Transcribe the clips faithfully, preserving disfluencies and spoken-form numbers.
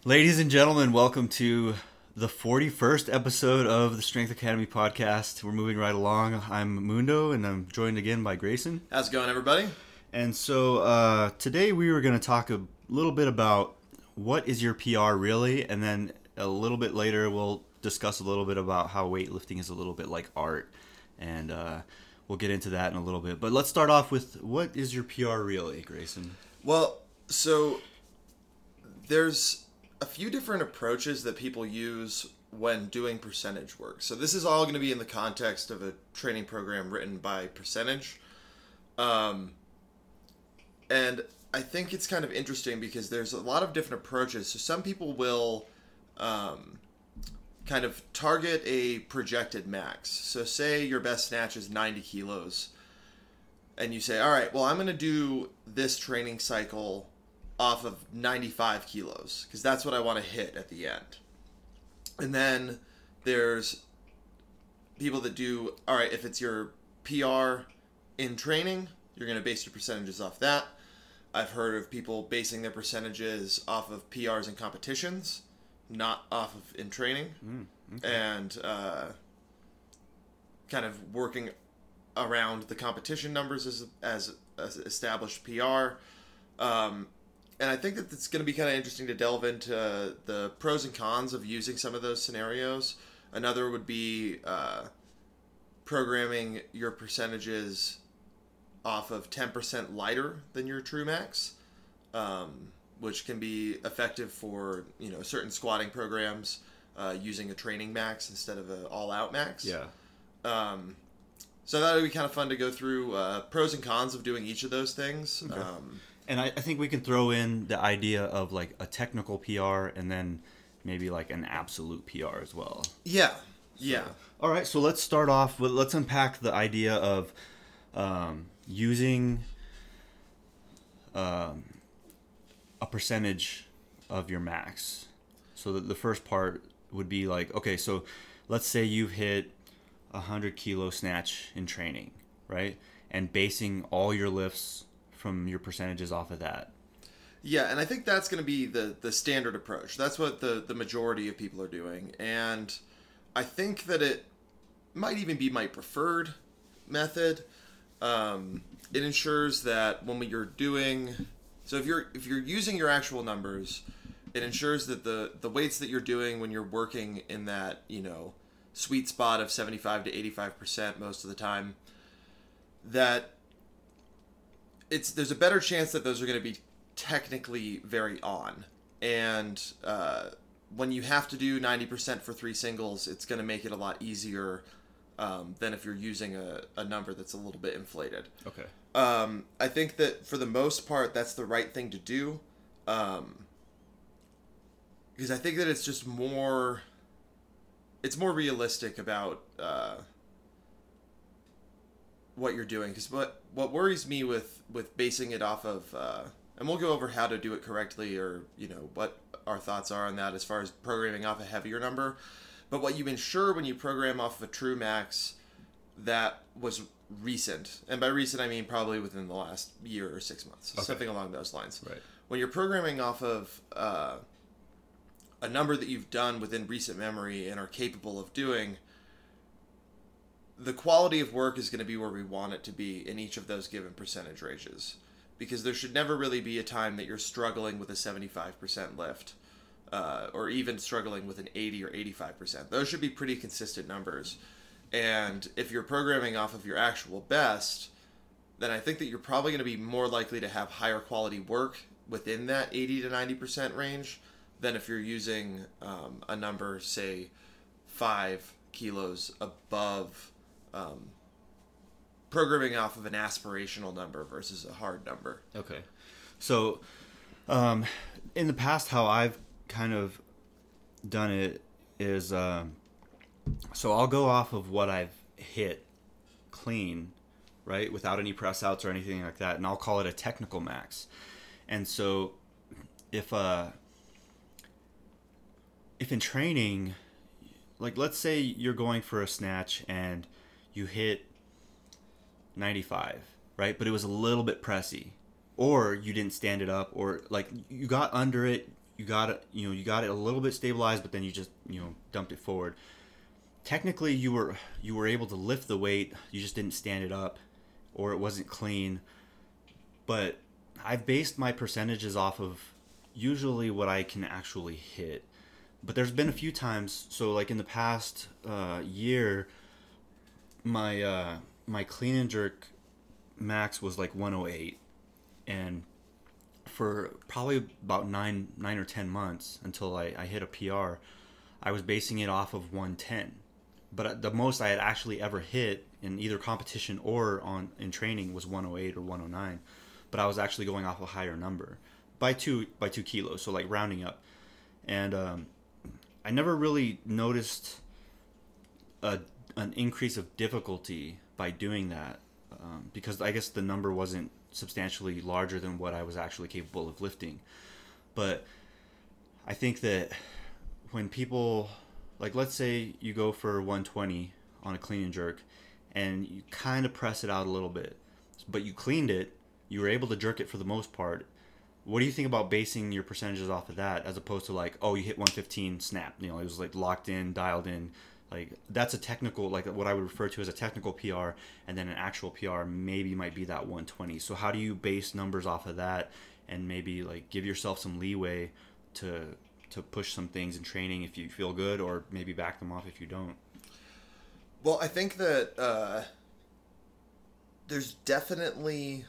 Ladies and gentlemen, welcome to the forty-first episode of the Strength Academy podcast. We're moving right along. I'm Mundo, and I'm joined again by Grayson. How's it going, everybody? And so uh, today we were going to talk a little bit about what is your P R really, and then a little bit later we'll discuss a little bit about how weightlifting is a little bit like art, and uh, we'll get into that in a little bit. But let's start off with, what is your P R really, Grayson? Well, so there's a few different approaches that people use when doing percentage work. So this is all going to be in the context of a training program written by Percentage. Um, and I think it's kind of interesting because there's a lot of different approaches. So some people will um, kind of target a projected max. So say your best snatch is ninety kilos. And you say, all right, well, I'm going to do this training cycle off of ninety-five kilos because that's what I want to hit at the end. And then there's people that do, all right, if it's your P R in training, you're going to base your percentages off that. I've heard of people basing their percentages off of P Rs in competitions, not off of in training, Mm, okay. and uh, kind of working around the competition numbers as, as, as established P R. Um, And I think that it's going to be kind of interesting to delve into the pros and cons of using some of those scenarios. Another would be uh, programming your percentages off of ten percent lighter than your true max, um, which can be effective for, you know, certain squatting programs uh, using a training max instead of an all-out max. Yeah. Um, so that would be kind of fun to go through uh, pros and cons of doing each of those things. Okay. Um, And I, I think we can throw in the idea of like a technical P R and then maybe like an absolute P R as well. yeah, yeah. All right, so let's start off with, let's unpack the idea of um, using um, a percentage of your max. So the, the first part would be like, okay, so let's say you've hit a one hundred kilo snatch in training, right? And basing all your lifts from your percentages off of that. Yeah, and I think that's going to be the, the standard approach. That's what the, the majority of people are doing. And I think that it might even be my preferred method. Um, it ensures that when you're doing... So if you're if you're using your actual numbers, it ensures that the, the weights that you're doing when you're working in that, you know, sweet spot of seventy-five to eighty-five percent most of the time, that it's there's a better chance that those are going to be technically very on. And uh, when you have to do ninety percent for three singles, it's going to make it a lot easier um, than if you're using a, a number that's a little bit inflated. Okay. Um, I think that for the most part, that's the right thing to do. Um, because I think that it's just more, it's more realistic about uh, what you're doing. Because what, what worries me with, with basing it off of, uh, and we'll go over how to do it correctly, or, you know, what our thoughts are on that as far as programming off a heavier number. But what you ensure when you program off of a true max that was recent, and by recent I mean probably within the last year or six months, Okay. something along those lines. Right. When you're programming off of uh, a number that you've done within recent memory and are capable of doing, the quality of work is going to be where we want it to be in each of those given percentage ranges. Because there should never really be a time that you're struggling with a seventy-five percent lift, uh, or even struggling with an eighty or eighty-five percent. Those should be pretty consistent numbers. And if you're programming off of your actual best, then I think that you're probably going to be more likely to have higher quality work within that eighty to ninety percent range than if you're using um, a number, say, five kilos above, um, programming off of an aspirational number versus a hard number. Okay. So, um, in the past, how I've kind of done it is, um, so I'll go off of what I've hit clean, right, without any press outs or anything like that, and I'll call it a technical max. And so, if uh, if in training, like let's say you're going for a snatch and you hit ninety-five, right? But it was a little bit pressy, or you didn't stand it up, or like you got under it, you got it, you know, you got it a little bit stabilized, but then you just, you know, dumped it forward. Technically, you were you were able to lift the weight, you just didn't stand it up, or it wasn't clean. But I've based my percentages off of usually what I can actually hit. But there's been a few times, so like in the past uh, year, my uh, my clean and jerk max was like one oh eight, and for probably about nine nine or ten months until I, I hit a P R, I was basing it off of one ten. But the most I had actually ever hit in either competition or on in training was one oh eight or one oh nine. But I was actually going off a higher number by two by two kilos, so like rounding up. And um, I never really noticed a an increase of difficulty by doing that, um, because I guess the number wasn't substantially larger than what I was actually capable of lifting. But I think that when people, like, let's say you go for one twenty on a clean and jerk and you kind of press it out a little bit, but you cleaned it, you were able to jerk it for the most part. What do you think about basing your percentages off of that, as opposed to like, oh, you hit one fifteen, snap, you know, it was like locked in, dialed in? Like, that's a technical, like what I would refer to as a technical P R, and then an actual P R maybe might be that one twenty. So how do you base numbers off of that, and maybe like give yourself some leeway to to push some things in training if you feel good, or maybe back them off if you don't? Well, I think that uh, there's definitely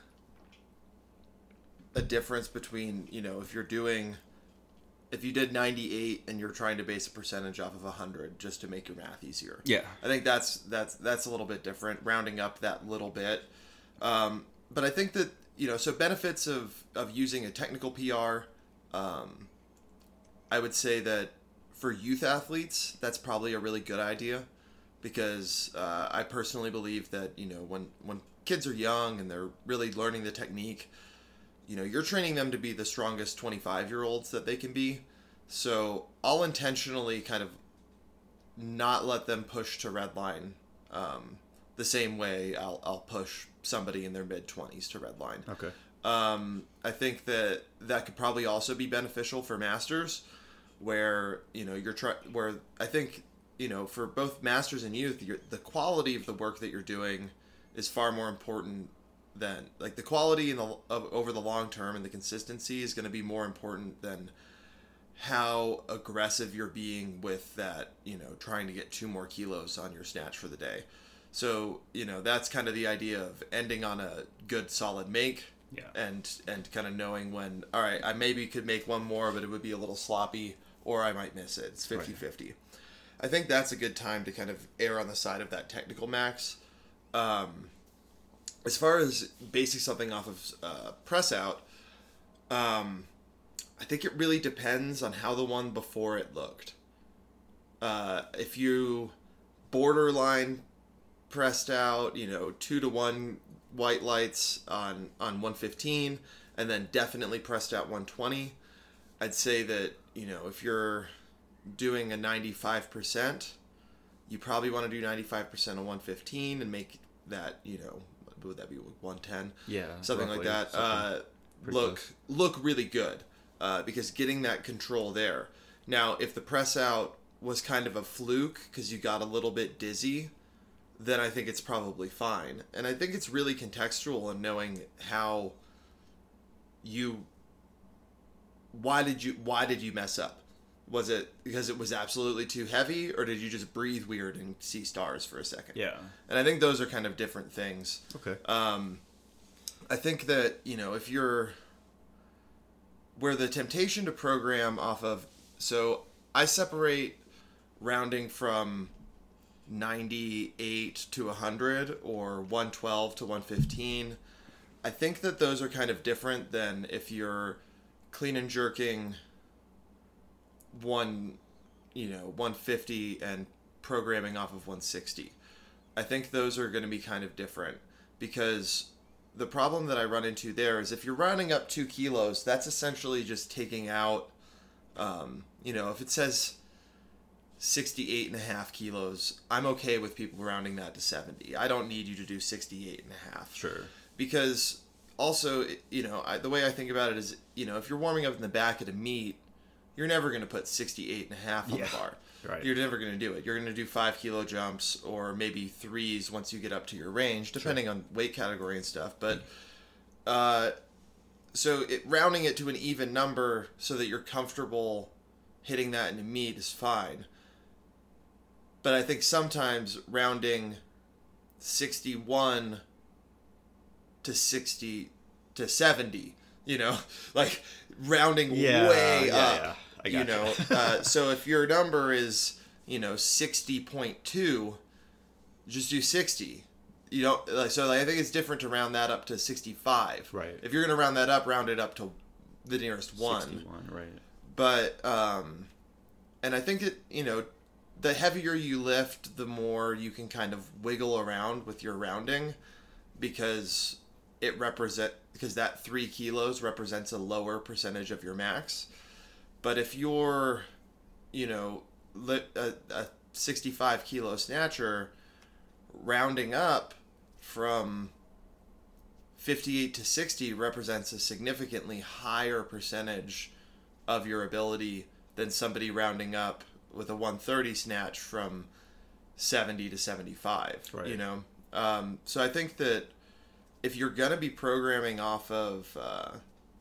a difference between, you know, if you're doing, if you did ninety-eight and you're trying to base a percentage off of one hundred just to make your math easier. Yeah. I think that's that's that's a little bit different, rounding up that little bit. Um, but I think that, you know, so benefits of, of using a technical P R, um, I would say that for youth athletes, that's probably a really good idea, because uh, I personally believe that, you know, when, when kids are young and they're really learning the technique, you know, you're training them to be the strongest twenty-five-year-olds that they can be. So I'll intentionally kind of not let them push to redline um, the same way I'll, I'll push somebody in their mid-twenties to redline. Okay. Um, I think that that could probably also be beneficial for masters, where, you know, you're trying, where I think, you know, for both masters and youth, you're, the quality of the work that you're doing is far more important than, like, the quality in the of, over the long term, and the consistency is going to be more important than how aggressive you're being with that, you know, trying to get two more kilos on your snatch for the day. So, you know, that's kind of the idea of ending on a good solid make. Yeah. And and kind of knowing when, all right, I maybe could make one more, but it would be a little sloppy, or I might miss it. It's fifty-fifty. Right. I think that's a good time to kind of err on the side of that technical max. Um, as far as basing something off of uh, press out, um, I think it really depends on how the one before it looked. Uh, if you borderline pressed out, you know, two to one white lights on, on one fifteen, and then definitely pressed out one twenty, I'd say that, you know, if you're doing a ninety-five percent, you probably want to do ninety-five percent of one fifteen and make that, you know, what would that be, one ten? Yeah. Something like that. Something uh, look, close. look really good, uh, because getting that control there. Now, if the press out was kind of a fluke because you got a little bit dizzy, then I think it's probably fine. And I think it's really contextual in knowing how you, why did you, why did you mess up? Was it because it was absolutely too heavy, or did you just breathe weird and see stars for a second? Yeah. And I think those are kind of different things. Okay. Um, I think that, you know, if you're, where the temptation to program off of, so I separate rounding from ninety-eight to one hundred, or one twelve to one fifteen. I think that those are kind of different than if you're clean and jerking one, you know, one fifty and programming off of one sixty. I think those are going to be kind of different, because the problem that I run into there is if you're rounding up two kilos, that's essentially just taking out, um, you know, if it says sixty-eight and a half kilos, I'm okay with people rounding that to seventy. I don't need you to do sixty-eight and a half. Sure. Because also, you know, I, the way I think about it is, you know, if you're warming up in the back at a meet, you're never going to put sixty-eight and a half on Yeah. the bar. Right. You're never going to do it. You're going to do five kilo jumps or maybe threes once you get up to your range, depending sure. on weight category and stuff. But uh, so it, rounding it to an even number so that you're comfortable hitting that in a meet is fine. But I think sometimes rounding sixty-one to sixty to seventy, you know, like rounding yeah, way yeah, up. Yeah. I You know, uh, so if your number is, you know, sixty point two, just do sixty. You don't, like, so like, I think it's different to round that up to sixty-five. Right. If you're going to round that up, round it up to the nearest one. sixty-one, right. But, um, and I think it, you know, the heavier you lift, the more you can kind of wiggle around with your rounding because it represent, because that three kilos represents a lower percentage of your max. But if you're, you know, a, a sixty-five kilo snatcher, rounding up from fifty-eight to sixty represents a significantly higher percentage of your ability than somebody rounding up with a one thirty snatch from seventy to seventy-five. Right. You know, um, so I think that if you're gonna be programming off of uh,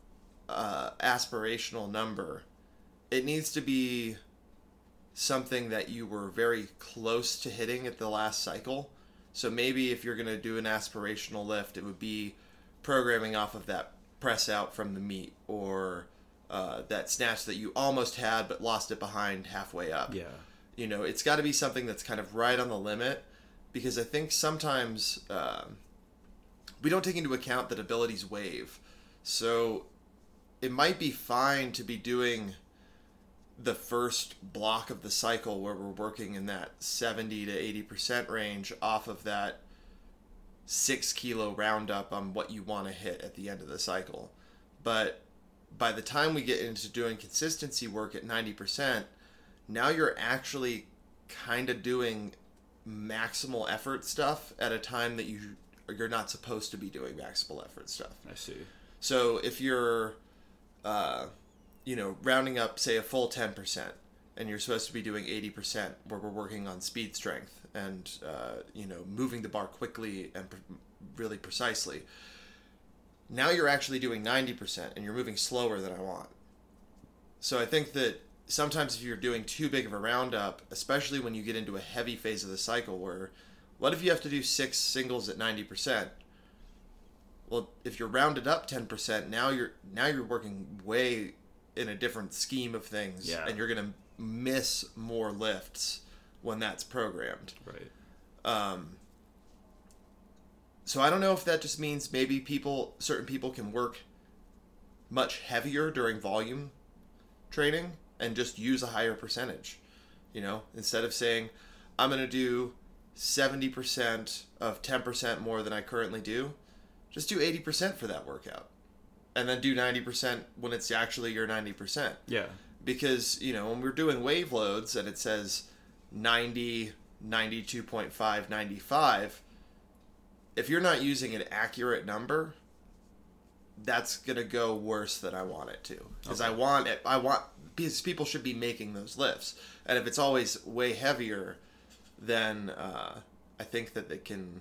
uh, aspirational number, it needs to be something that you were very close to hitting at the last cycle. So maybe if you're going to do an aspirational lift, it would be programming off of that press out from the meet or uh, that snatch that you almost had but lost it behind halfway up. Yeah. You know, it's got to be something that's kind of right on the limit because I think sometimes uh, we don't take into account that abilities wave. So it might be fine to be doing the first block of the cycle where we're working in that seventy to eighty percent range off of that six kilo roundup on what you want to hit at the end of the cycle. But by the time we get into doing consistency work at ninety percent, now you're actually kind of doing maximal effort stuff at a time that you, you're not supposed to be doing maximal effort stuff. I see. So if you're, uh, you know, rounding up, say, a full ten percent, and you're supposed to be doing eighty percent, where we're working on speed strength and, uh, you know, moving the bar quickly and pr- really precisely. Now you're actually doing ninety percent, and you're moving slower than I want. So I think that sometimes if you're doing too big of a roundup, especially when you get into a heavy phase of the cycle where, what if you have to do six singles at ninety percent? Well, if you're rounded up ten percent, now you're now you're working way in a different scheme of things, yeah. and you're going to miss more lifts when that's programmed. Right. Um, so I don't know if that just means maybe people, certain people can work much heavier during volume training and just use a higher percentage. You know, instead of saying, I'm going to do seventy percent of ten percent more than I currently do, just do eighty percent for that workout. And then do ninety percent when it's actually your ninety percent. Yeah. Because, you know, when we're doing wave loads and it says ninety, ninety-two point five, ninety-five, if you're not using an accurate number, that's going to go worse than I want it to. Because okay. I want it, I want, because people should be making those lifts. And if it's always way heavier, then uh, I think that they can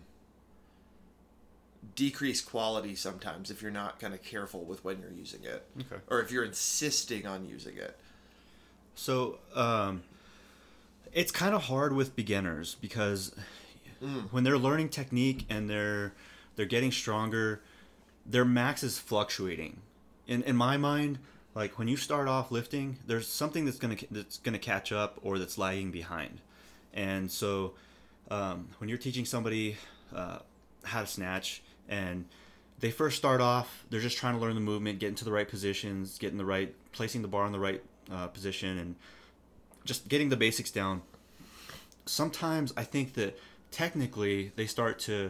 decrease quality sometimes if you're not kind of careful with when you're using it. Okay. Or if you're insisting on using it. So, um, it's kind of hard with beginners because mm. when they're learning technique and they're they're getting stronger, their max is fluctuating. In in my mind, like when you start off lifting, there's something that's gonna that's gonna catch up or that's lagging behind. And so, um, when you're teaching somebody uh, how to snatch and they first start off, they're just trying to learn the movement, get into the right positions, getting the right, placing the bar in the right uh, position, and just getting the basics down. Sometimes I think that technically they start to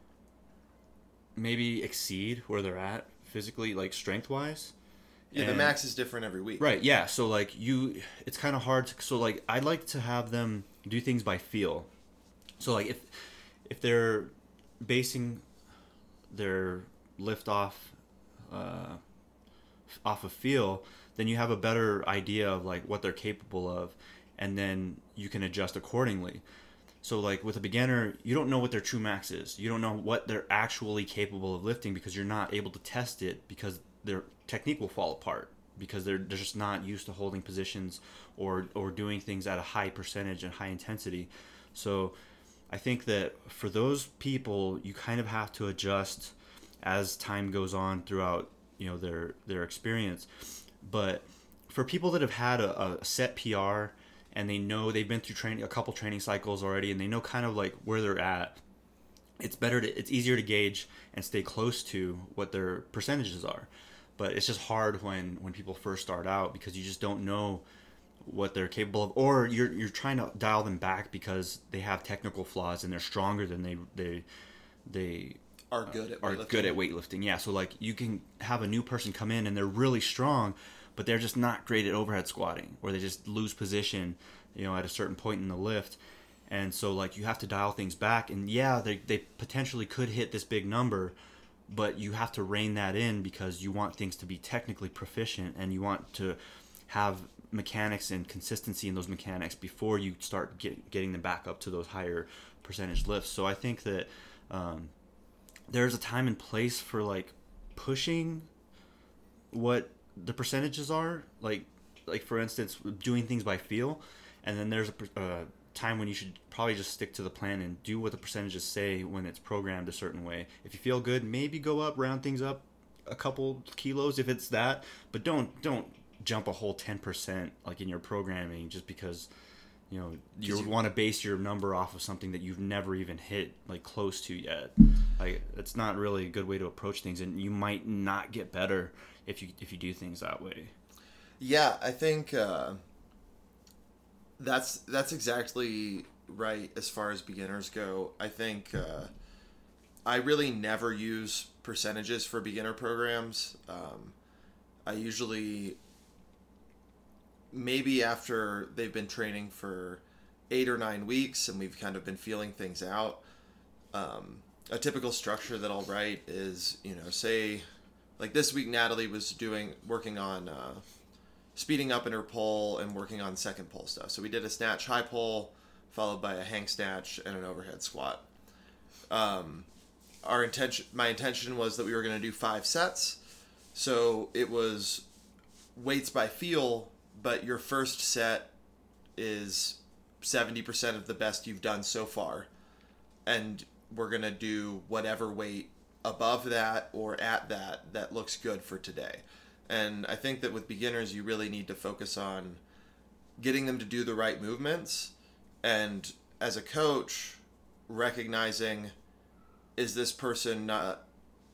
maybe exceed where they're at physically, like strength-wise. Yeah, and the max is different every week. Right, yeah. So like you, it's kind of hard to, so like I like to have them do things by feel. So like if if they're basing their lift off uh, off of feel, then you have a better idea of like what they're capable of, and then you can adjust accordingly. So like with a beginner, you don't know what their true max is. You don't know what they're actually capable of lifting because you're not able to test it, because their technique will fall apart because they're they're just not used to holding positions or or doing things at a high percentage and high intensity. So I think that for those people, you kind of have to adjust as time goes on throughout, you know, their their experience. But for people that have had a, a set P R and they know they've been through training a couple training cycles already and they know kind of like where they're at, it's better to it's easier to gauge and stay close to what their percentages are. But it's just hard when when people first start out because you just don't know what they're capable of, or you're you're trying to dial them back because they have technical flaws and they're stronger than they they they are good at are weightlifting. good at weightlifting. Yeah, so like you can have a new person come in and they're really strong, but they're just not great at overhead squatting, or they just lose position, you know, at a certain point in the lift. And so like you have to dial things back, and yeah, they they potentially could hit this big number, but you have to rein that in because you want things to be technically proficient and you want to have mechanics and consistency in those mechanics before you start get, getting them back up to those higher percentage lifts. So I think that um, there's a time and place for like pushing what the percentages are, like like for instance doing things by feel, and then there's a uh, time when you should probably just stick to the plan and do what the percentages say when it's programmed a certain way. If you feel good, maybe go up, round things up a couple kilos if it's that, but don't don't jump a whole ten percent like in your programming just because, you know, you, you want to base your number off of something that you've never even hit like close to yet. Like it's not really a good way to approach things, and you might not get better if you if you do things that way. Yeah, I think uh, that's that's exactly right as far as beginners go. I think uh, I really never use percentages for beginner programs. Um, I usually, maybe after they've been training for eight or nine weeks and we've kind of been feeling things out, um, a typical structure that I'll write is, you know, say, like this week Natalie was doing, working on uh, speeding up in her pull and working on second pull stuff. So we did a snatch high pull, followed by a hang snatch and an overhead squat. Um, our intention, my intention was that we were going to do five sets. So it was weights by feel, but your first set is seventy percent of the best you've done so far. And we're going to do whatever weight above that or at that that looks good for today. And I think that with beginners, you really need to focus on getting them to do the right movements. And as a coach, recognizing, is this person not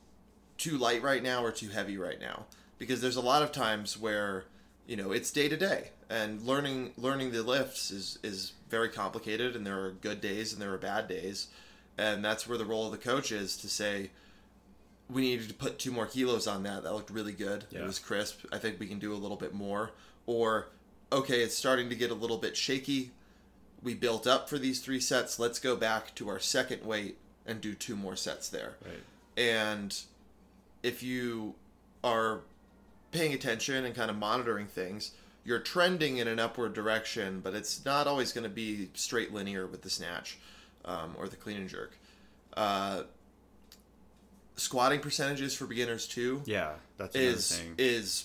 too light right now or too heavy right now? Because there's a lot of times where, you know, it's day to day, and learning learning the lifts is, is very complicated, and there are good days and there are bad days. And that's where the role of the coach is to say, we needed to put two more kilos on that. That looked really good. Yeah. It was crisp. I think we can do a little bit more. Or, okay, it's starting to get a little bit shaky. We built up for these three sets. Let's go back to our second weight and do two more sets there. Right. And if you are paying attention and kind of monitoring things, you're trending in an upward direction, but it's not always going to be straight linear with the snatch um, or the clean and jerk. Uh, squatting percentages for beginners too. Yeah, that's another is thing. is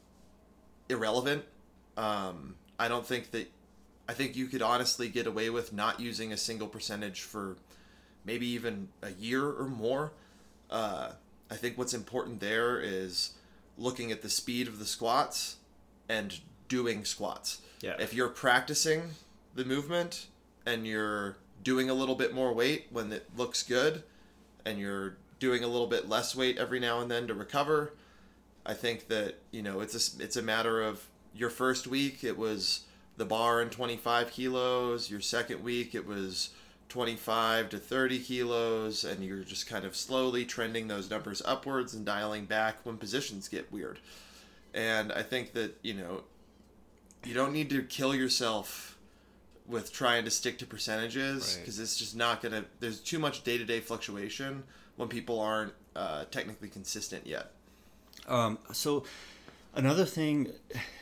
irrelevant. Um, I don't think that. I think you could honestly get away with not using a single percentage for maybe even a year or more. Uh, I think what's important there is looking at the speed of the squats and doing squats. Yeah. If you're practicing the movement and you're doing a little bit more weight when it looks good, and you're doing a little bit less weight every now and then to recover, I think that, you know, it's a, it's a matter of your first week, it was the bar and twenty-five kilos. Your second week, it was twenty-five to thirty kilos, and you're just kind of slowly trending those numbers upwards and dialing back when positions get weird. And I think that, you know, you don't need to kill yourself with trying to stick to percentages, because right. It's just not going to, there's too much day-to-day fluctuation when people aren't uh, technically consistent yet. Um, so Another thing,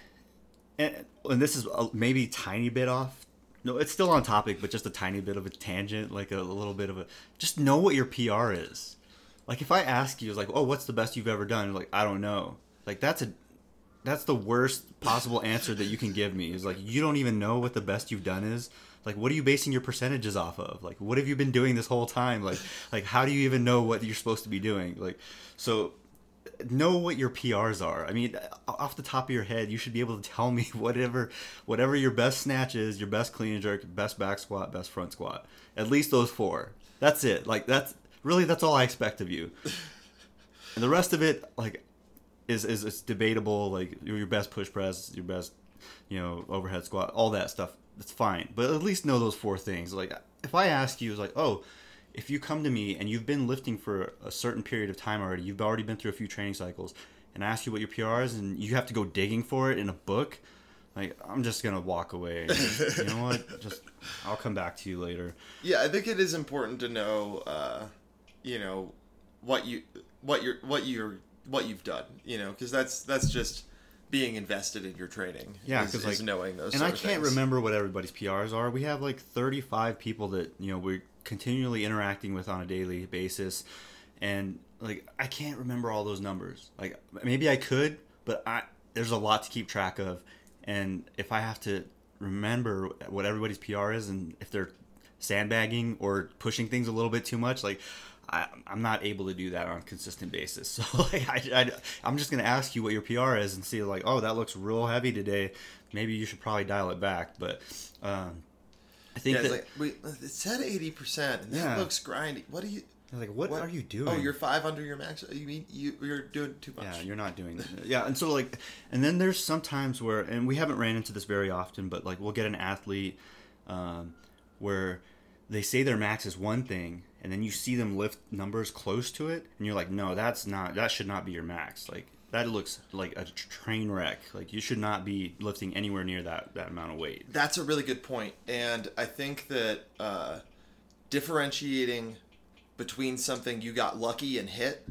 and, and this is a, maybe tiny bit off. No, it's still on topic, but just a tiny bit of a tangent, like a, a little bit of a. Just know what your P R is. Like if I ask you, it's like, oh, what's the best you've ever done? You're like, I don't know. Like that's a, that's the worst possible answer that you can give me. Is like you don't even know what the best you've done is. Like what are you basing your percentages off of? Like what have you been doing this whole time? Like like how do you even know what you're supposed to be doing? Like so. Know what your P Rs are. I mean, off the top of your head, you should be able to tell me whatever, whatever your best snatch is, your best clean and jerk, best back squat, best front squat. At least those four. That's it. Like that's really that's all I expect of you. And the rest of it, like, is is, is debatable. Like your best push press, your best, you know, overhead squat, all that stuff. That's fine. But at least know those four things. Like if I ask you, it's like, oh. If you come to me and you've been lifting for a certain period of time already, you've already been through a few training cycles, and I ask you what your P R is, and you have to go digging for it in a book, like I'm just gonna walk away. Just, you know what? Just I'll come back to you later. Yeah, I think it is important to know, uh, you know, what you what you're what you're what you've done. You know, because that's that's just being invested in your training. Yeah, because like knowing those. And sort I of can't things. remember what everybody's P Rs are. We have like thirty-five people that you know we're continually interacting with on a daily basis, and like I can't remember all those numbers. Like maybe I could, but I there's a lot to keep track of, and if I have to remember what everybody's P R is, and if they're sandbagging or pushing things a little bit too much, like I, I'm not able to do that on a consistent basis. So like I, I, I'm just gonna ask you what your P R is and see like, oh, that looks real heavy today. Maybe you should probably dial it back, but. Um, I think yeah, that it's like, wait, it said eighty percent, and that Yeah. looks grindy. What are you? like, what, What are you doing? Oh, you're five under your max. You mean you you're doing too much? Yeah, you're not doing that. Yeah, and so like, and then there's some times where, and we haven't ran into this very often, but like we'll get an athlete um, where they say their max is one thing, and then you see them lift numbers close to it, and you're like, no, that's not, that should not be your max. Like that looks like a train wreck. Like you should not be lifting anywhere near that that amount of weight. That's a really good point, and I think that uh, differentiating between something you got lucky and hit,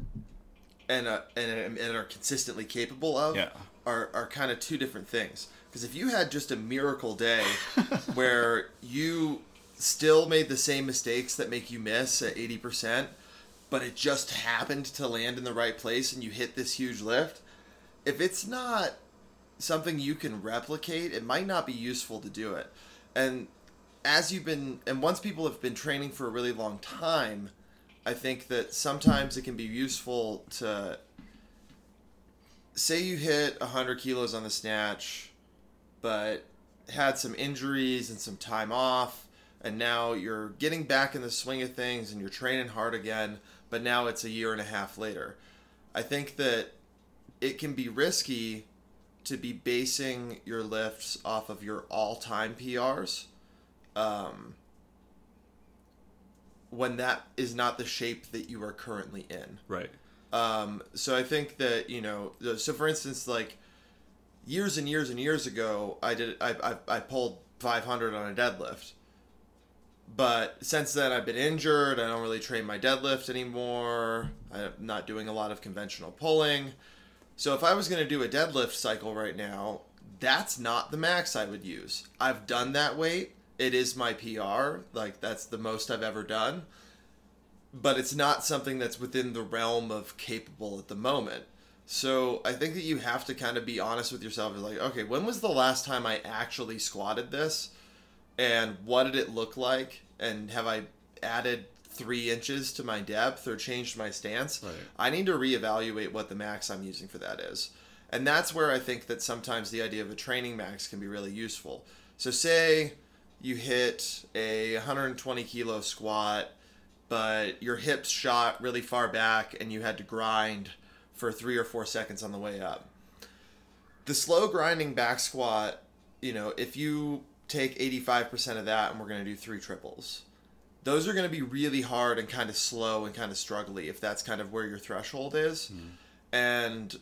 and uh, and and are consistently capable of, Yeah. are are kind of two different things. Because if you had just a miracle day where you still made the same mistakes that make you miss at eighty percent, but it just happened to land in the right place and you hit this huge lift, if it's not something you can replicate, it might not be useful to do it. And as you've been, and once people have been training for a really long time, I think that sometimes it can be useful to say you hit one hundred kilos on the snatch, but had some injuries and some time off, and now you're getting back in the swing of things and you're training hard again, but now it's a year and a half later. I think that it can be risky to be basing your lifts off of your all-time P Rs um, when that is not the shape that you are currently in. Right. Um, so I think that, you know, so for instance, like years and years and years ago, I did, I, I, I pulled five hundred on a deadlift. But since then, I've been injured. I don't really train my deadlift anymore. I'm not doing a lot of conventional pulling. So if I was going to do a deadlift cycle right now, that's not the max I would use. I've done that weight. It is my P R. Like, that's the most I've ever done. But it's not something that's within the realm of capable at the moment. So I think that you have to kind of be honest with yourself. Like, okay, when was the last time I actually squatted this? And what did it look like? And have I added three inches to my depth or changed my stance? Right. I need to reevaluate what the max I'm using for that is. And that's where I think that sometimes the idea of a training max can be really useful. So say you hit a one hundred twenty kilo squat, but your hips shot really far back and you had to grind for three or four seconds on the way up. The slow grinding back squat, you know, if you take eighty-five percent of that and we're going to do three triples, those are going to be really hard and kind of slow and kind of struggly if that's kind of where your threshold is. Mm. And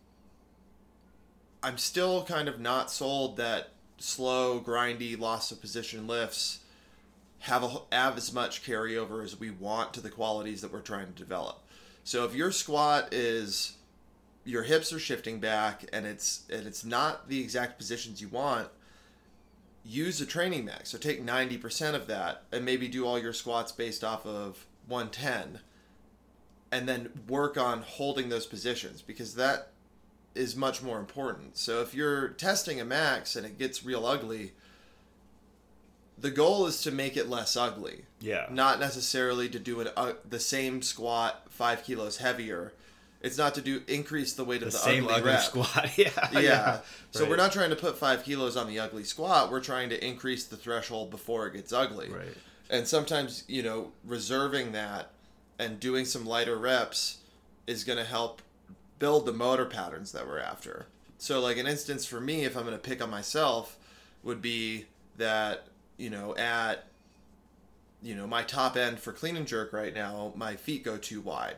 I'm still kind of not sold that slow, grindy, loss of position lifts have, a, have as much carryover as we want to the qualities that we're trying to develop. So if your squat is your hips are shifting back and it's and it's not the exact positions you want, use a training max. So take ninety percent of that and maybe do all your squats based off of one ten, and then work on holding those positions, because that is much more important. So if you're testing a max and it gets real ugly, the goal is to make it less ugly. Yeah. Not necessarily to do an, uh, the same squat five kilos heavier. It's not to do increase the weight the of the same ugly, ugly rep. squat. yeah. Yeah. yeah. So Right. we're not trying to put five kilos on the ugly squat. We're trying to increase the threshold before it gets ugly. Right. And sometimes, you know, reserving that and doing some lighter reps is going to help build the motor patterns that we're after. So like an instance for me, if I'm going to pick on myself, would be that, you know, at, you know, my top end for clean and jerk right now, my feet go too wide.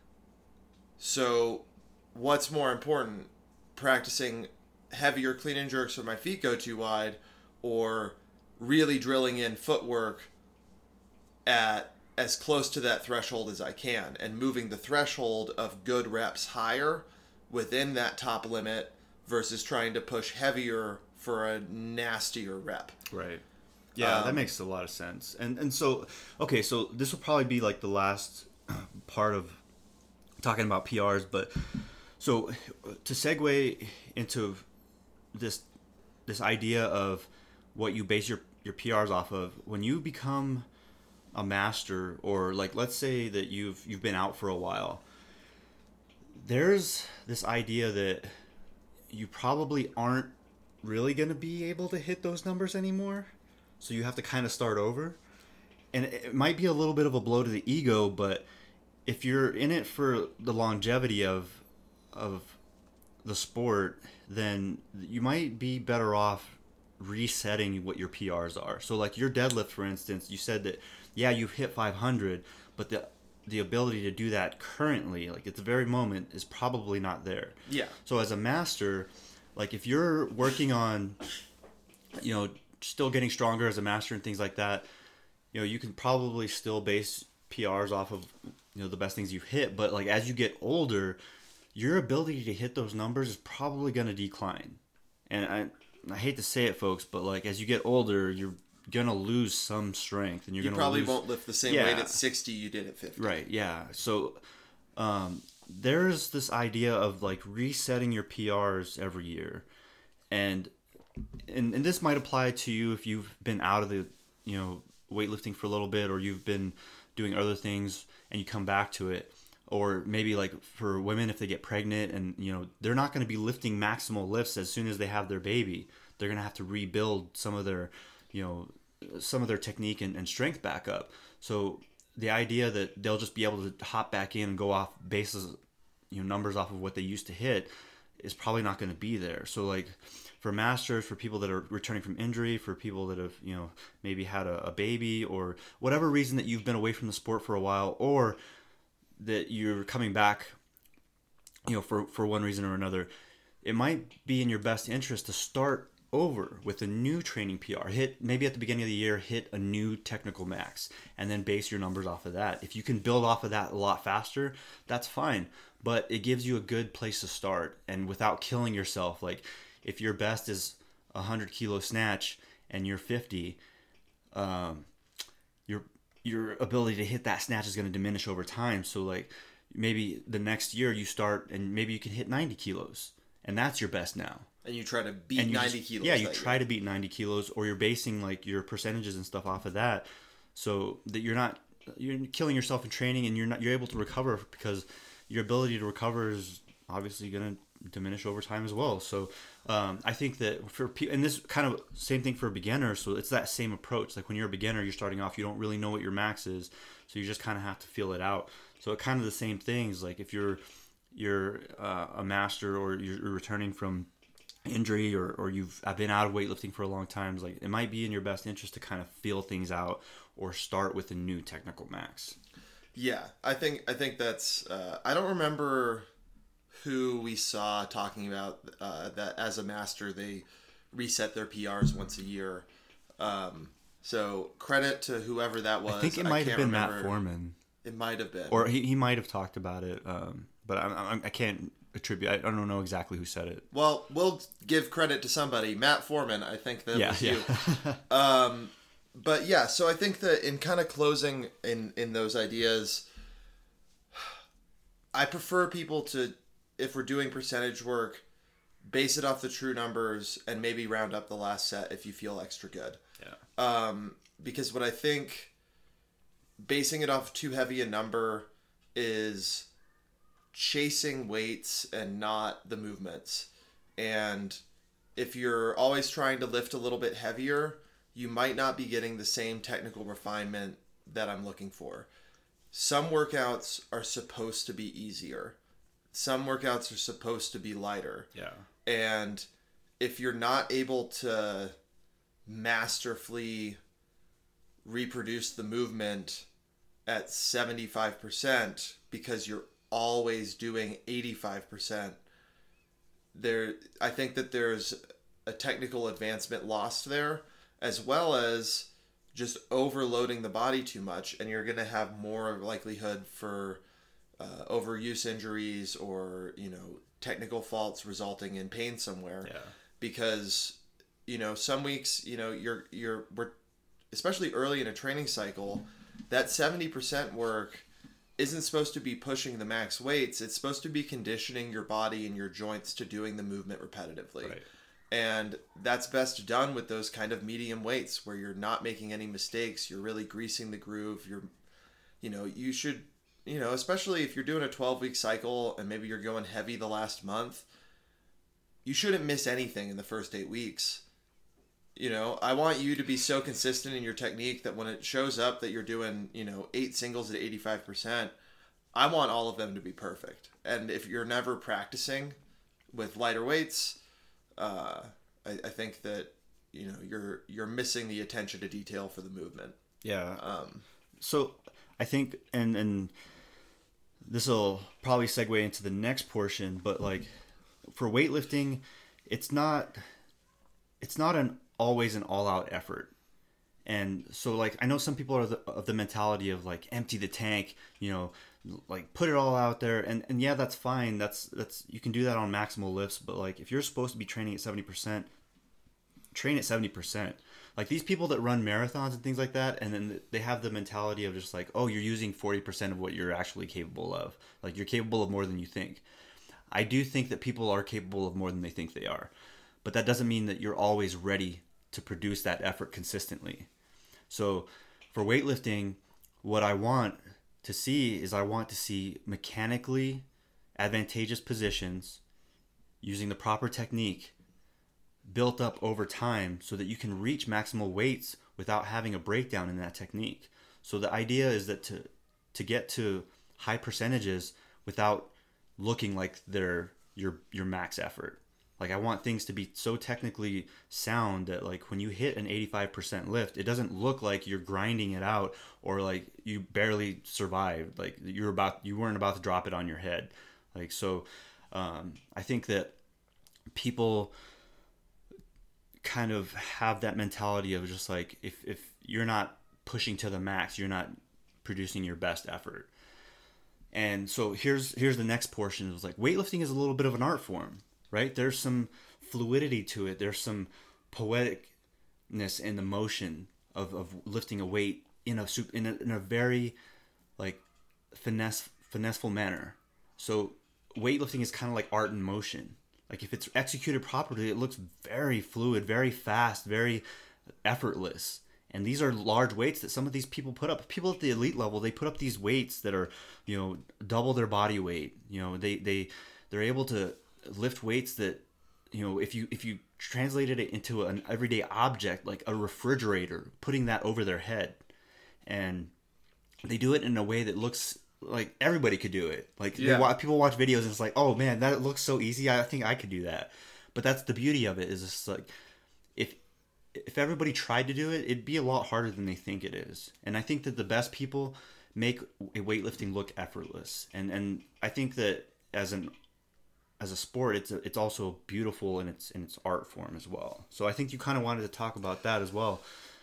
So what's more important, practicing heavier clean and jerks with my feet go too wide, or really drilling in footwork at as close to that threshold as I can and moving the threshold of good reps higher within that top limit versus trying to push heavier for a nastier rep. Right. Yeah, Um, that makes a lot of sense. And and so, okay, so this will probably be like the last part of talking about P Rs, but so to segue into this this idea of what you base your, your P Rs off of, when you become a master, or like let's say that you've you've been out for a while, there's this idea that you probably aren't really going to be able to hit those numbers anymore, so you have to kind of start over. And it might be a little bit of a blow to the ego, but if you're in it for the longevity of of the sport, then you might be better off resetting what your P Rs are. So like your deadlift, for instance, you said that yeah, you've hit five hundred, but the the ability to do that currently, like at the very moment, is probably not there. Yeah. So as a master, like if you're working on, you know, still getting stronger as a master and things like that, you know, you can probably still base P Rs off of, you know, the best things you've hit. But like as you get older, your ability to hit those numbers is probably going to decline. And I, I hate to say it, folks, but like as you get older, you're gonna lose some strength, and you're you gonna probably lose... won't lift the same Yeah. weight at sixty you did at fifty. Right, yeah. So um, there's this idea of like resetting your P Rs every year, and, and and this might apply to you if you've been out of the, you know, weightlifting for a little bit, or you've been doing other things and you come back to it. Or maybe like for women, if they get pregnant and, you know, they're not going to be lifting maximal lifts as soon as they have their baby. They're going to have to rebuild some of their, you know, some of their technique and, and strength back up. So the idea that they'll just be able to hop back in and go off bases, you know, numbers off of what they used to hit is probably not going to be there. So like for masters, for people that are returning from injury, for people that have, you know, maybe had a, a baby, or whatever reason that you've been away from the sport for a while, or that you're coming back, you know, for, for one reason or another, it might be in your best interest to start over with a new training P R. Hit maybe at the beginning of the year, hit a new technical max, and then base your numbers off of that. If you can build off of that a lot faster, that's fine. But it gives you a good place to start, and without killing yourself. Like if your best is a hundred kilo snatch and you're fifty, um, your your ability to hit that snatch is going to diminish over time. So like maybe the next year you start and maybe you can hit ninety kilos, and that's your best now. And you try to beat And you ninety just- kilos. Yeah, you that try year. to beat ninety kilos, or you're basing like your percentages and stuff off of that, so that you're not you're killing yourself in training, and you're not you're able to recover, because your ability to recover is obviously going to diminish over time as well. So um, I think that for people, and this kind of same thing for beginners. So it's that same approach. Like when you're a beginner, you're starting off, you don't really know what your max is, so you just kind of have to feel it out. So it kind of the same things. Like if you're you're uh, a master, or you're returning from injury, or, or you've I've been out of weightlifting for a long time, it's like it might be in your best interest to kind of feel things out, or start with a new technical max. Yeah, I think I think that's. Uh, I don't remember who we saw talking about uh, that as a master they reset their P Rs once a year. Um, so credit to whoever that was. I think it might have can't been remember. Matt Foreman. It might have been. Or he, he might have talked about it, um, but I, I, I can't attribute. I don't know exactly who said it. Well, we'll give credit to somebody. Matt Foreman, I think that yeah, was yeah. you. um, but yeah, so I think that in kind of closing in, in those ideas, I prefer people to, if we're doing percentage work, base it off the true numbers and maybe round up the last set if you feel extra good. Yeah. Um, because what I think basing it off too heavy a number is chasing weights and not the movements. And if you're always trying to lift a little bit heavier, you might not be getting the same technical refinement that I'm looking for. Some workouts are supposed to be easier. Some workouts are supposed to be lighter. Yeah. And if you're not able to masterfully reproduce the movement at seventy-five percent because you're always doing eighty-five percent, there, I think that there's a technical advancement lost there, as well as just overloading the body too much, and you're going to have more likelihood for uh, overuse injuries or, you know, technical faults resulting in pain somewhere. Yeah. Because, you know, some weeks, you know, you're you're we're especially early in a training cycle, that seventy percent work isn't supposed to be pushing the max weights. It's supposed to be conditioning your body and your joints to doing the movement repetitively. Right. And that's best done with those kind of medium weights where you're not making any mistakes. You're really greasing the groove. You're, you know, you should, you know, especially if you're doing a twelve week cycle and maybe you're going heavy the last month, you shouldn't miss anything in the first eight weeks. You know, I want you to be so consistent in your technique that when it shows up that you're doing, you know, eight singles at eighty-five percent, I want all of them to be perfect. And if you're never practicing with lighter weights, uh, I, I think that, you know, you're you're missing the attention to detail for the movement. Yeah. Um, so I think, and and this will probably segue into the next portion, but like for weightlifting, it's not it's not an always an all-out effort. And so like I know some people are the, of the mentality of like empty the tank, you know, like put it all out there, and and yeah, that's fine. That's that's you can do that on maximal lifts, but like if you're supposed to be training at seventy percent, train at seventy percent. Like these people that run marathons and things like that, and then they have the mentality of just like, oh, you're using forty percent of what you're actually capable of. Like you're capable of more than you think. I do think that people are capable of more than they think they are, but that doesn't mean that you're always ready to produce that effort consistently. So for weightlifting, what I want to see is I want to see mechanically advantageous positions using the proper technique built up over time so that you can reach maximal weights without having a breakdown in that technique. So the idea is that to to get to high percentages without looking like they're your your max effort. Like I want things to be so technically sound that like when you hit an eighty-five percent lift, it doesn't look like you're grinding it out or like you barely survived. Like you're about you weren't about to drop it on your head. Like so um, I think that people kind of have that mentality of just like if, if you're not pushing to the max, you're not producing your best effort. And so here's here's the next portion. It's like weightlifting is a little bit of an art form. Right? There's some fluidity to it. There's some poeticness in the motion of, of lifting a weight in a in a, in a very like finesse finesseful manner. So weightlifting is kind of like art in motion. Like if it's executed properly, it looks very fluid, very fast, very effortless. And these are large weights that some of these people put up. People at the elite level, they put up these weights that are, you know, double their body weight. You know, they they they're able to lift weights that, you know, if you if you translated it into an everyday object like a refrigerator, putting that over their head, and they do it in a way that looks like everybody could do it. Like yeah. they watch, people watch videos and it's like, oh man, that looks so easy. I think I could do that. But that's the beauty of it, is just like if if everybody tried to do it, it'd be a lot harder than they think it is. And I think that the best people make weightlifting look effortless. And and I think that as an as a sport, it's a, it's also beautiful in its in its art form as well. So I think you kind of wanted to talk about that as well.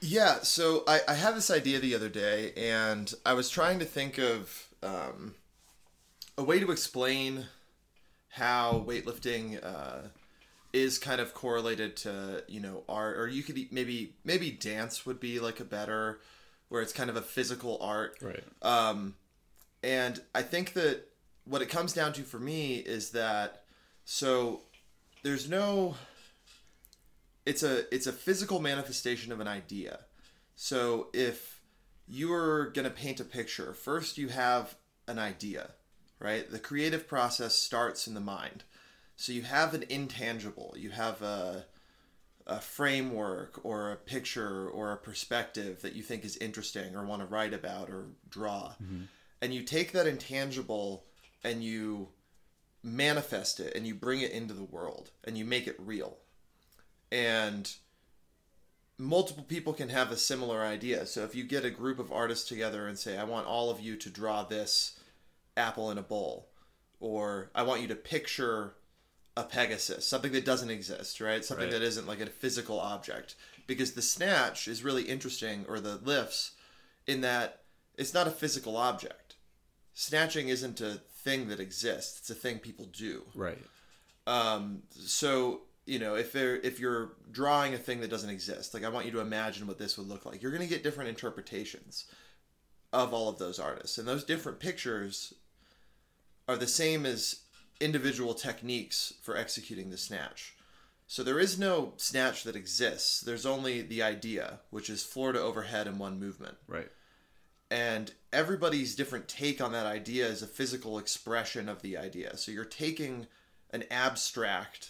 Yeah, so I, I had this idea the other day, and I was trying to think of um, a way to explain how weightlifting uh, is kind of correlated to, you know, art, or you could e- maybe maybe dance would be like a better, where it's kind of a physical art. Right. Um, and I think that what it comes down to for me is that, so there's no, it's a it's a physical manifestation of an idea. So if you're going to paint a picture, first you have an idea, right? The creative process starts in the mind. So you have an intangible, you have a a framework or a picture or a perspective that you think is interesting or want to write about or draw. Mm-hmm. And you take that intangible and you manifest it and you bring it into the world and you make it real. And multiple people can have a similar idea. So if you get a group of artists together and say, I want all of you to draw this apple in a bowl, or I want you to picture a Pegasus, something that doesn't exist, right? Something Right. that isn't like a physical object. Because the snatch is really interesting, or the lifts, in that it's not a physical object. Snatching isn't a thing that exists. It's a thing people do. Right. Um, so, you know, if they're, if you're drawing a thing that doesn't exist, like I want you to imagine what this would look like, you're going to get different interpretations of all of those artists. And those different pictures are the same as individual techniques for executing the snatch. So there is no snatch that exists. There's only the idea, which is floor to overhead in one movement. Right. And everybody's different take on that idea is a physical expression of the idea. So you're taking an abstract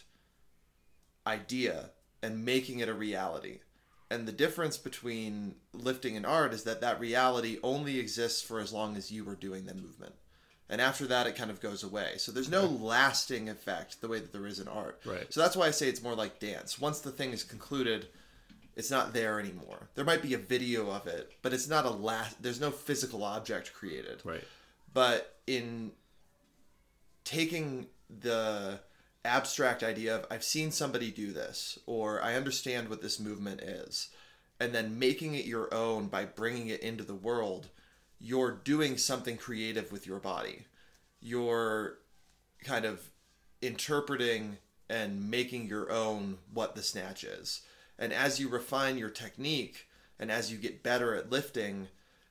idea and making it a reality. And the difference between lifting and art is that that reality only exists for as long as you are doing the movement. And after that, it kind of goes away. So there's no lasting effect the way that there is in art. Right. So that's why I say it's more like dance. Once the thing is concluded, it's not there anymore. There might be a video of it, but it's not a last. There's no physical object created. Right. But in taking the abstract idea of, I've seen somebody do this, or I understand what this movement is, and then making it your own by bringing it into the world, you're doing something creative with your body. You're kind of interpreting and making your own what the snatch is. And as you refine your technique and as you get better at lifting,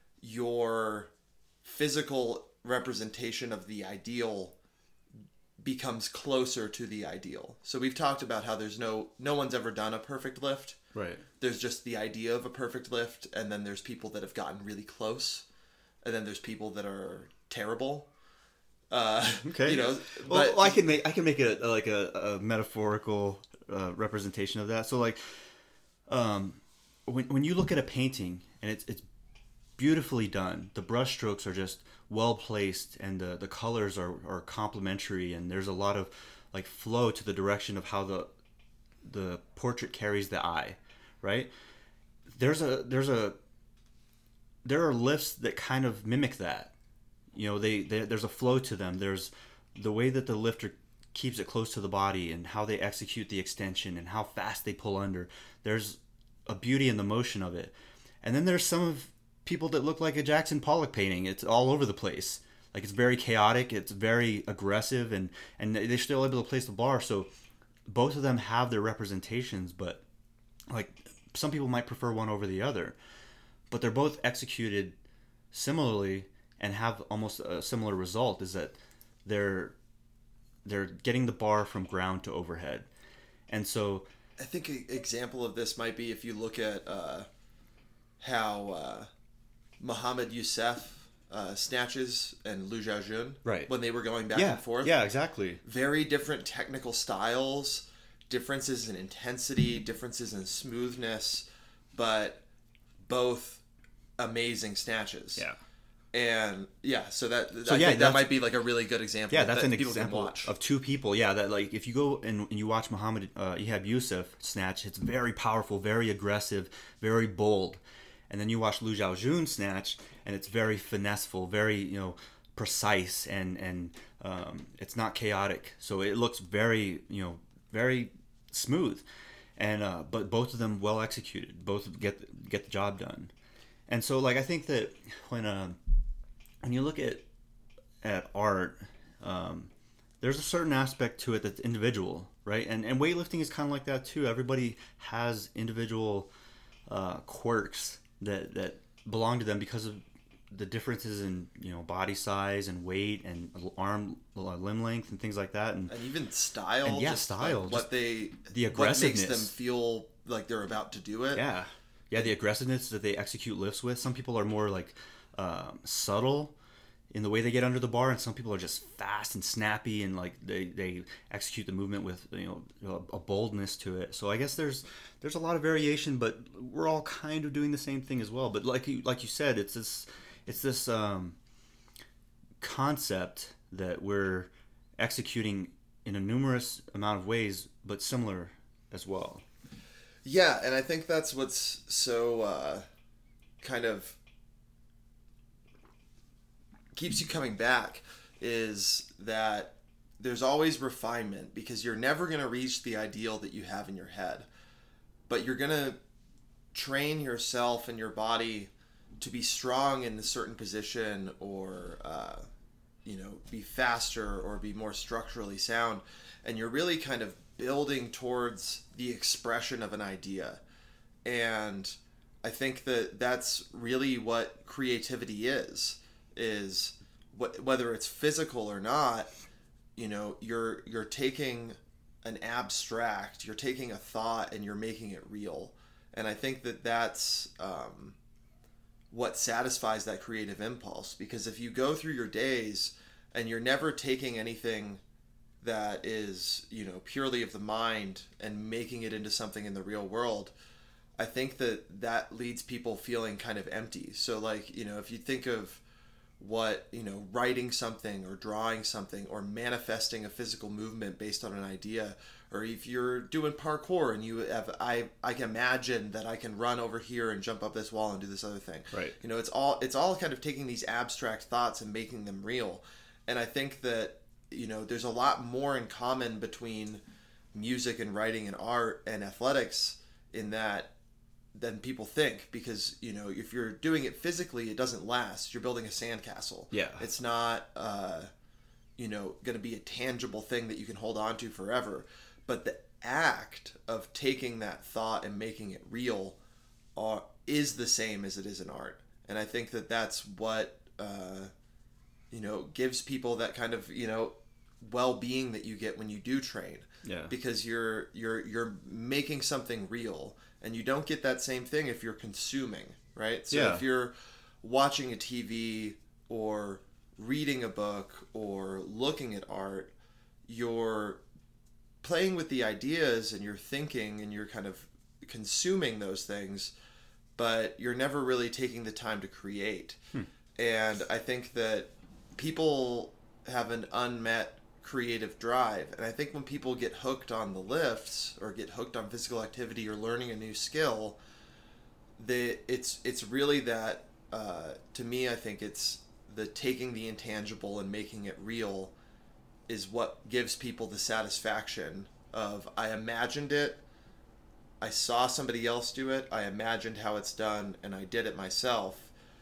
your physical representation of the ideal becomes closer to the ideal. So we've talked about how there's no no one's ever done a perfect lift. Right. There's just the idea of a perfect lift, and then there's people that have gotten really close, and then there's people that are terrible. Uh, Okay. You know, well, but well, I can make I can make a like a, a metaphorical uh, representation of that. So like, um, when when you look at a painting and it's it's beautifully done, the brush strokes are just well placed, and the the colors are are complementary, and there's a lot of like flow to the direction of how the the portrait carries the eye, right? There's a there's a there are lifts that kind of mimic that. You know, they, they there's a flow to them. There's the way that the lifter keeps it close to the body and how they execute the extension and how fast they pull under. There's a beauty in the motion of it. And then there's some of people that look like a Jackson Pollock painting. It's all over the place. Like, it's very chaotic. It's very aggressive, and, and they're still able to place the bar. So both of them have their representations, but like some people might prefer one over the other. But they're both executed similarly and have almost a similar result, is that they're they're getting the bar from ground to overhead. And so I think an example of this might be if you look at uh, how uh, Mohamed Youssef uh, snatches and Liu Xiaojun, right, when they were going back yeah, and forth. Yeah, exactly. Very different technical styles, differences in intensity, differences in smoothness, but both amazing snatches. Yeah. And yeah, so that so I yeah, think that might be like a really good example. Yeah, that's that an people can example watch. of two people. Yeah, that like if you go and, and you watch Mohamed uh, Ihab Youssef snatch, it's very powerful, very aggressive, very bold. And then you watch Liu Xiaojun snatch, and it's very finesseful, very you know precise, and and um, it's not chaotic. So it looks very you know very smooth. and uh, but both of them well executed. Both get get the job done. And so, like, I think that when uh, when you look at at art, um, there's a certain aspect to it that's individual, right? And and weightlifting is kind of like that too. Everybody has individual uh, quirks that that belong to them because of the differences in, you know, body size and weight and arm limb length and things like that, and, and even style. And yeah, just style. Like what they the aggressiveness what makes them feel like they're about to do it. Yeah, yeah, the aggressiveness that they execute lifts with. Some people are more like um, subtle in the way they get under the bar, and some people are just fast and snappy, and like they, they execute the movement with, you know, a boldness to it. So I guess there's there's a lot of variation, but we're all kind of doing the same thing as well. But like you like you said, it's this it's this um, concept that we're executing in a numerous amount of ways, but similar as well. Yeah, and I think that's what's so uh, kind of keeps you coming back, is that there's always refinement, because you're never going to reach the ideal that you have in your head, but you're going to train yourself and your body to be strong in a certain position, or uh, you know, be faster or be more structurally sound, and you're really kind of building towards the expression of an idea. And I think that that's really what creativity is is what, whether it's physical or not, you know, you're you're taking an abstract, you're taking a thought and you're making it real. And I think that that's um, what satisfies that creative impulse, because if you go through your days and you're never taking anything that is, you know, purely of the mind and making it into something in the real world, I think that that leads people feeling kind of empty. So like, you know, if you think of what, you know, writing something or drawing something or manifesting a physical movement based on an idea, or if you're doing parkour and you have, I, I can imagine that I can run over here and jump up this wall and do this other thing. Right. You know, it's all, it's all kind of taking these abstract thoughts and making them real. And I think that, you know, there's a lot more in common between music and writing and art and athletics in that than people think, because, you know, if you're doing it physically, it doesn't last. You're building a sandcastle. Yeah. It's not, uh, you know, going to be a tangible thing that you can hold on to forever. But the act of taking that thought and making it real are, is the same as it is in art. And I think that that's what, uh, you know, gives people that kind of, you know, well-being that you get when you do train. Yeah. Because you're you're you're making something real, and you don't get that same thing if you're consuming, right? So yeah. if you're watching a T V or reading a book or looking at art, you're playing with the ideas and you're thinking and you're kind of consuming those things, but you're never really taking the time to create. Hmm. And I think that people have an unmet creative drive, and I think when people get hooked on the lifts or get hooked on physical activity or learning a new skill, they it's it's really that uh, to me I think it's the taking the intangible and making it real is what gives people the satisfaction of, I imagined it, I saw somebody else do it, I imagined how it's done, and I did it myself.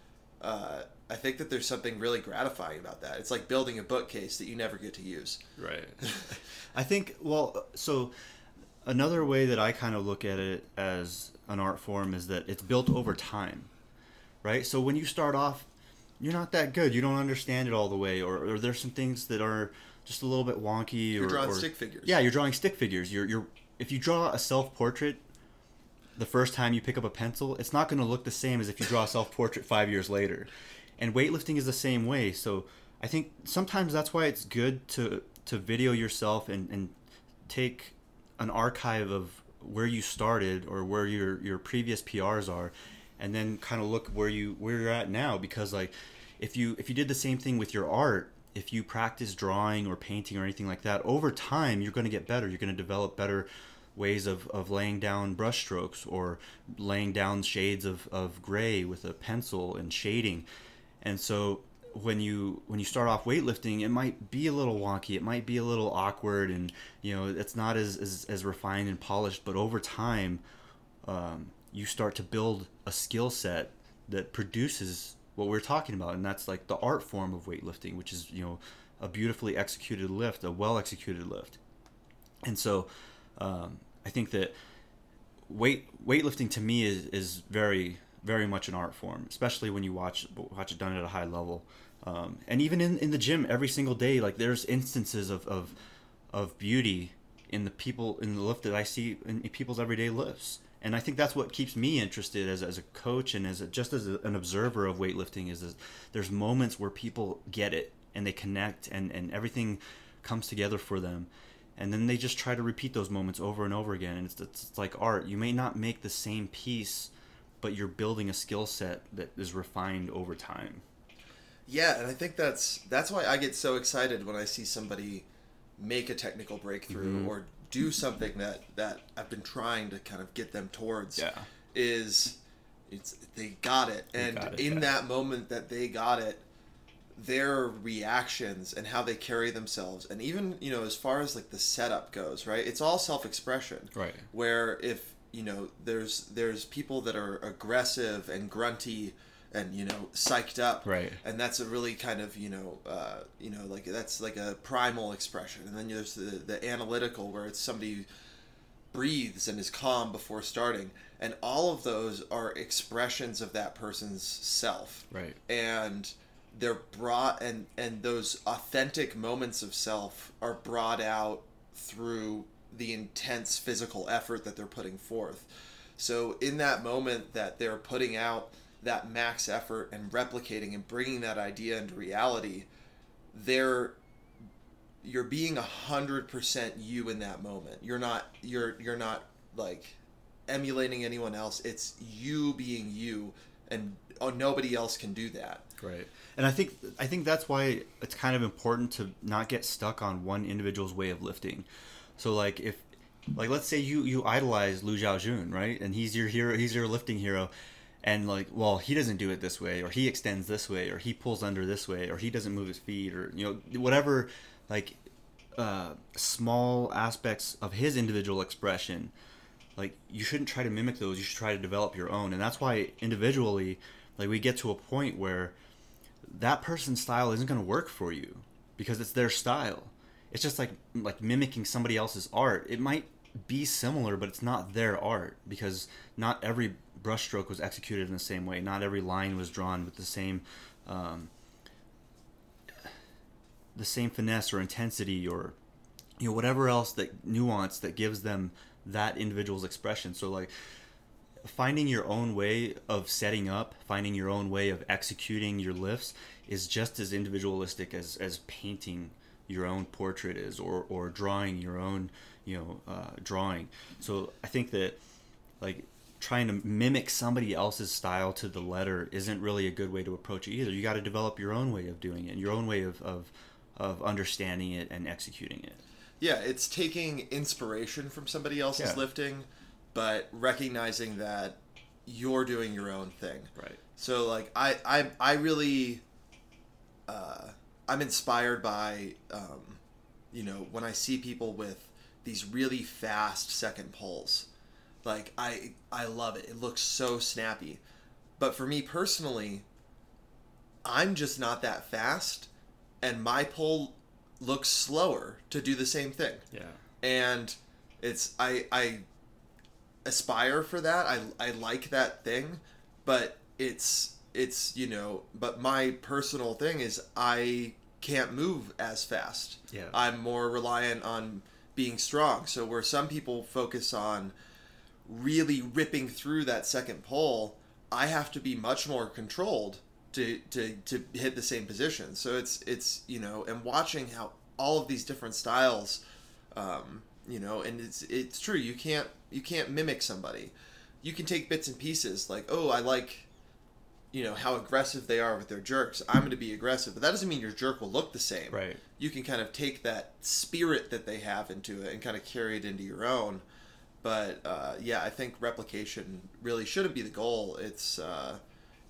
uh, I think that there's something really gratifying about that. It's like building a bookcase that you never get to use. Right. I think, well, so another way that I kind of look at it as an art form is that it's built over time, right? So when you start off, you're not that good. You don't understand it all the way, or, or there's some things that are just a little bit wonky. You're or, drawing or, stick figures. Yeah, you're drawing stick figures. You're, you're, if you draw a self-portrait the first time you pick up a pencil, it's not going to look the same as if you draw a self-portrait five years later. And weightlifting is the same way. So I think sometimes that's why it's good to to video yourself and, and take an archive of where you started or where your your previous P Rs are, and then kind of look where you where you're at now. Because like if you if you did the same thing with your art, if you practice drawing or painting or anything like that, over time you're going to get better. You're going to develop better ways of, of laying down brush strokes or laying down shades of, of gray with a pencil and shading. And so when you when you start off weightlifting, it might be a little wonky, it might be a little awkward, and you know it's not as as, as refined and polished. But over time, um, you start to build a skill set that produces what we're talking about, and that's like the art form of weightlifting, which is you know a beautifully executed lift, a well executed lift. And so, um, I think that weight weightlifting to me is is very very much an art form, especially when you watch watch it done at a high level. Um, and even in, in the gym every single day, like there's instances of, of of beauty in the people in the lift that I see in people's everyday lifts. And I think that's what keeps me interested as, as a coach and as a, just as a, an observer of weightlifting is, is there's moments where people get it and they connect and, and everything comes together for them. And then they just try to repeat those moments over and over again. And it's, it's, it's like art. You may not make the same piece, but you're building a skill set that is refined over time. Yeah, and I think that's that's why I get so excited when I see somebody make a technical breakthrough mm-hmm. or do something that, that I've been trying to kind of get them towards. Yeah. Is it's they got it. And got it, in yeah. that moment that they got it, their reactions and how they carry themselves, and even, you know, as far as like the setup goes, right? It's all self-expression. Right. Where if you know, there's there's people that are aggressive and grunty and, you know, psyched up. Right. And that's a really kind of, you know, uh, you know, like that's like a primal expression. And then there's the, the analytical where it's somebody breathes and is calm before starting. And all of those are expressions of that person's self. Right. And they're brought, and, and those authentic moments of self are brought out through the intense physical effort that they're putting forth. So in that moment that they're putting out that max effort and replicating and bringing that idea into reality, they're you're being a hundred percent you in that moment. You're not you're you're not like emulating anyone else. It's you being you, and oh, nobody else can do that. Right. And I think I think that's why it's kind of important to not get stuck on one individual's way of lifting. So like if like let's say you you idolize Lu Xiaojun, right? And he's your hero, he's your lifting hero, and like, well, he doesn't do it this way, or he extends this way, or he pulls under this way, or he doesn't move his feet, or you know, whatever, like uh, small aspects of his individual expression. Like you shouldn't try to mimic those. You should try to develop your own. And that's why individually, like we get to a point where that person's style isn't going to work for you because it's their style. It's just like like mimicking somebody else's art. It might be similar, but it's not their art because not every brushstroke was executed in the same way. Not every line was drawn with the same um, the same finesse or intensity or you know whatever else that nuance that gives them that individual's expression. So like finding your own way of setting up, finding your own way of executing your lifts is just as individualistic as as painting your own portrait is, or or drawing your own you know uh, drawing. So I think that like trying to mimic somebody else's style to the letter isn't really a good way to approach it either. You got to develop your own way of doing it, your own way of of, of understanding it and executing it. Yeah, it's taking inspiration from somebody else's yeah. lifting, but recognizing that you're doing your own thing. Right. So like I I I really uh, I'm inspired by um, you know when I see people with these really fast second pulls. Like I I love it. It looks so snappy. But for me personally, I'm just not that fast, and my pull looks slower to do the same thing. Yeah. And it's I I aspire for that. I I like that thing, but it's it's you know, but my personal thing is I can't move as fast. Yeah. I'm more reliant on being strong. So where some people focus on really ripping through that second pull, I have to be much more controlled to to to hit the same position. So it's it's you know, and watching how all of these different styles, um, you know, and it's it's true. You can't you can't mimic somebody. You can take bits and pieces. Like, oh, I like, you know, how aggressive they are with their jerks. I'm going to be aggressive, but that doesn't mean your jerk will look the same. Right. You can kind of take that spirit that they have into it and kind of carry it into your own. But uh, yeah, I think replication really shouldn't be the goal. It's uh,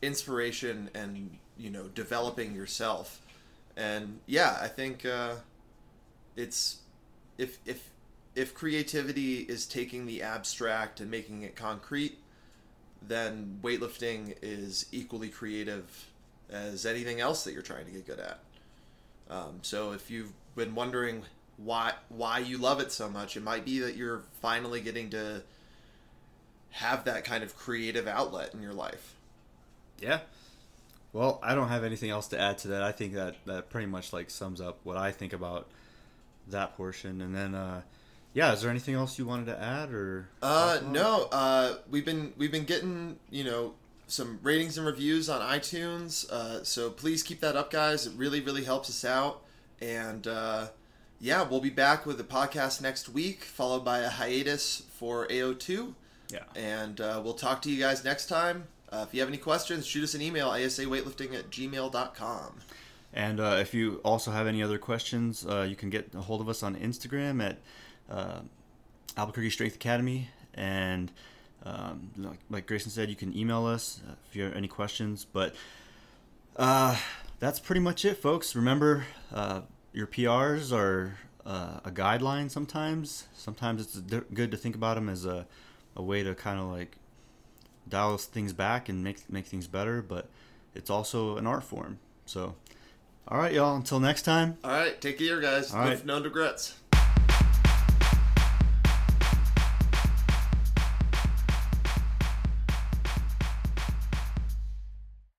inspiration and, you know, developing yourself. And yeah, I think uh, it's if if if creativity is taking the abstract and making it concrete, then weightlifting is equally creative as anything else that you're trying to get good at. Um, so if you've been wondering why why you love it so much, it might be that you're finally getting to have that kind of creative outlet in your life. Yeah. Well, I don't have anything else to add to that. I think that, that pretty much like sums up what I think about that portion. And then, uh, yeah, is there anything else you wanted to add or? Uh, no. Uh, we've been we've been getting you know some ratings and reviews on iTunes. Uh, so please keep that up, guys. It really really helps us out. And uh, yeah, we'll be back with a podcast next week, followed by a hiatus for A O two. Yeah. And uh, we'll talk to you guys next time. Uh, if you have any questions, shoot us an email, asaweightlifting at gmail dot com. And uh, if you also have any other questions, uh, you can get a hold of us on Instagram at uh, Albuquerque Strength Academy. And um, like, like Grayson said, you can email us uh, if you have any questions. But uh, that's pretty much it, folks. Remember, uh, your P Rs are uh, a guideline sometimes. Sometimes it's good to think about them as a a way to kind of like dial things back and make make things better, but it's also an art form. So, all right, y'all, until next time. All right, take care, guys. All right. With no regrets.